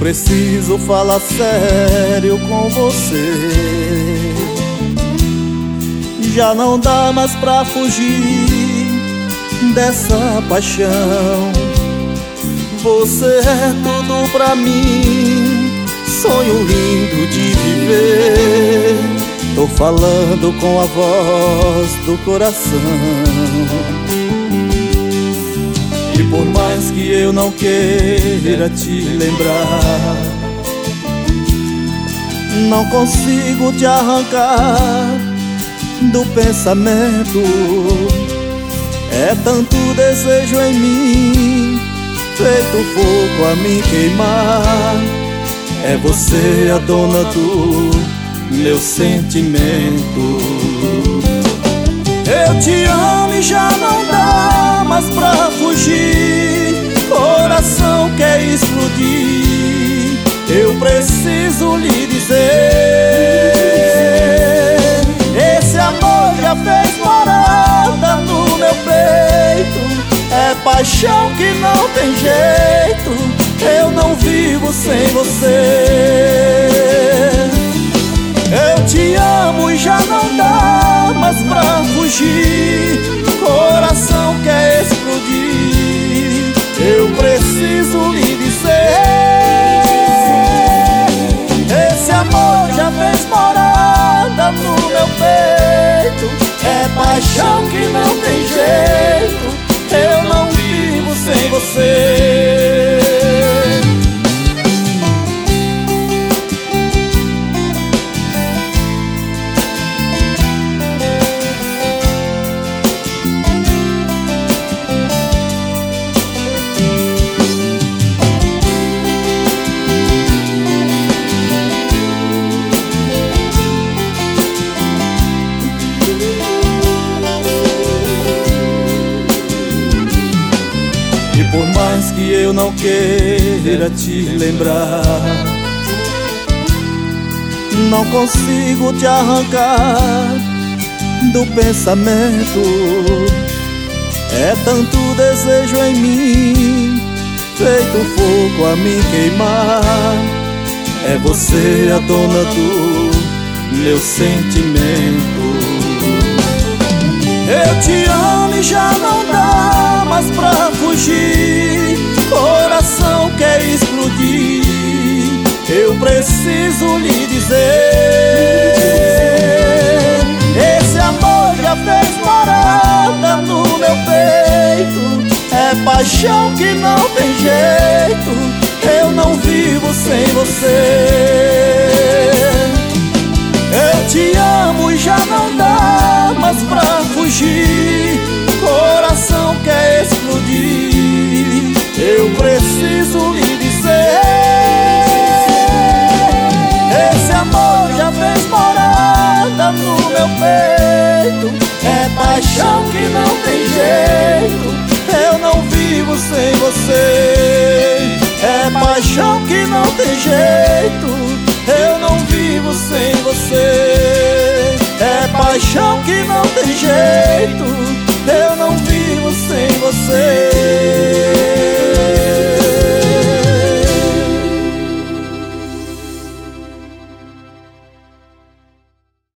preciso falar sério com você. Já não dá mais pra fugir dessa paixão. Você é tudo pra mim, sonho lindo de viver. Tô falando com a voz do coração. E por mais que eu não queira te lembrar, não consigo te arrancar do pensamento. É tanto desejo em mim, feito fogo a me queimar. É você a dona do meu sentimento. Eu te amo e já não dá mais pra fugir. Coração quer explodir. Eu preciso lhe dizer: esse amor já fez morada no meu peito. É paixão que não tem jeito. Eu não vivo sem você. Eu te amo e já não dá mais pra fugir. Coração quer explodir. Eu preciso lhe dizer: esse amor já fez morada no meu peito. É paixão que não tem jeito. Eu não vivo sem você. Por mais que eu não queira te lembrar, não consigo te arrancar do pensamento. É tanto desejo em mim, feito fogo a me queimar. É você a dona do meu sentimento. Eu te amo e já não dá mais pra fugir. Coração quer explodir. Eu preciso lhe dizer: esse amor já fez morada no meu peito. É paixão que não tem jeito. Eu não vivo sem você. Eu te amo e já não dá mais pra fugir. Coração quer explodir. Eu preciso lhe dizer: esse amor já fez morada no meu peito. É paixão que não tem jeito. Eu não vivo sem você. É paixão que não tem jeito. Eu não vivo sem você.